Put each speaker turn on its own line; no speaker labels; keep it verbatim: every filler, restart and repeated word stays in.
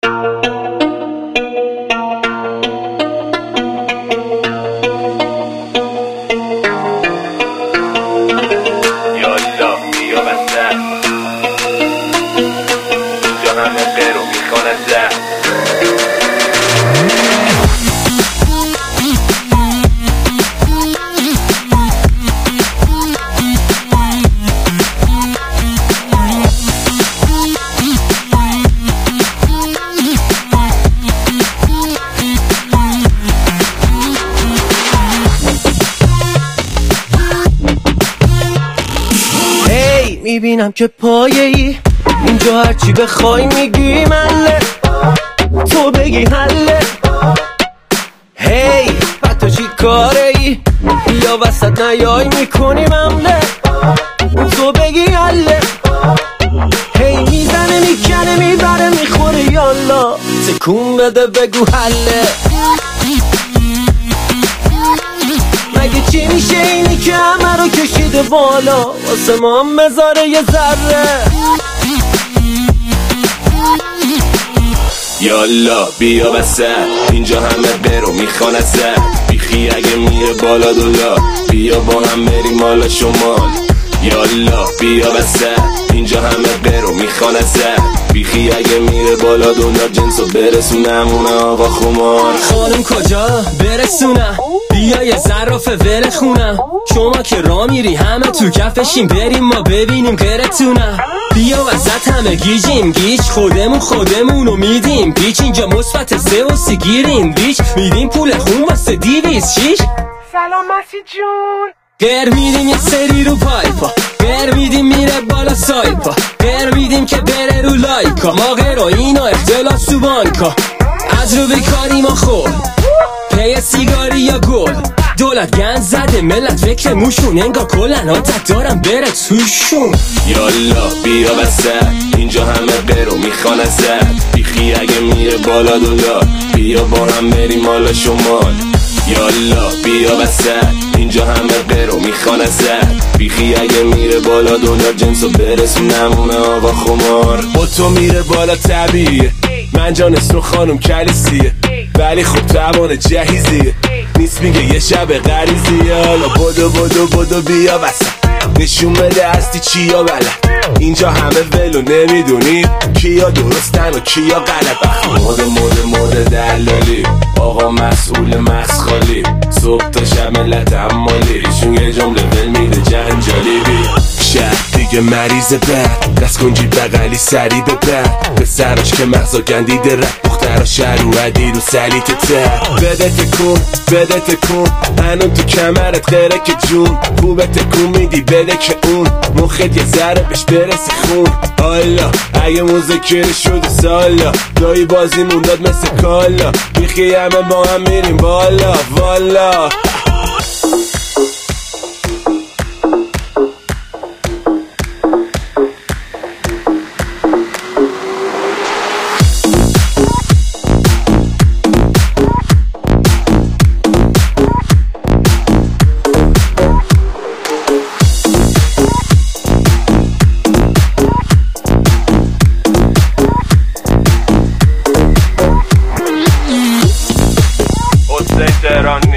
یالا بیا وسط اینجا همه غیر و میخوانه زد
میبینم که پایه ای اینجا هرچی بخوای میگی منله تو بگی حله هی بعد تو چی کاره ای بیا وسط نیای میکنی ممله تو بگی حله هی میزنه میکنه میبره میخوره یالا تکون بده بگو حله مگه چی میشه اینی که همه رو کشیده بالا واسه ما هم بذاره یه ذره
یالا بیا وسط اینجا همه برو میخوان ازت بیخی اگه میره بالا دولا بیا با هم بریم مالا شمال یالا بیا وسط اینجا همه برو میخوان ازت بیخی اگه میره بالا دولا جنسو برسونم اون آقا خمار
خانم کجا برسونم بیا یه ظرافه ور خونم شما که را میری همه تو کفشیم بریم ما ببینیم غیرتونم بیا وسط همه گیجیم گیج خودمون خودمونو میدیم گیج اینجا مثبت سه و سی گیریم ریچ میدیم پول خون واسه دیویز شیش
سلام مسی جون
گر میدیم یه سری رو پایپا گر میدیم میره بالا سایپا گر میدیم که بره رو لایکا ما غیر و اینا اختلاس تو بانکا از رو بیکاری ما خور پی سیگاری یا گل دولت گند زده ملت فکر موشون انگار کلن آتت دارم بره توشون
یالا بیا وسط اینجا همه برو میخوان ازت بیخی اگه میره بالا دولا بیا با هم بریم مالا شمال یالا بیا وسط اینجا همه برو میخوان ازت بیخی اگه میره بالا دولا جنسو برسونم اون آقا خمار با تو میره بالا طبیعیه من جانستون خانم کلیسیه ولی خب توان جهیزیه نیست میگه یه شب غریزیه حالا بدو بدو بدو بیا وسط نشون بده هستی چیا بلد اینجا همه ولو نمیدونی کیا درستن و کیا غلط مود مود مود دلالی آقا مسئول مسخالی صبح تا شب ملت عمالی ایشون یه جمله ول میده جنجالی بیا شهر دیگه مریض بد دست کنجی بغلی سری به بد به سراش که مغزا گندیده رد دخترا شهر رو عدی رو سلیت تر بده تکون بده تکون هنون تو کمرت غیره که جون خوبه تکون میدی بده که اون مخت یه ذره بهش برسه خون حالا اگه مذاکره شده سالا دایی بازی مونداد مثل کالا بیخی همه با هم میریم بالا والا حسین تهرانی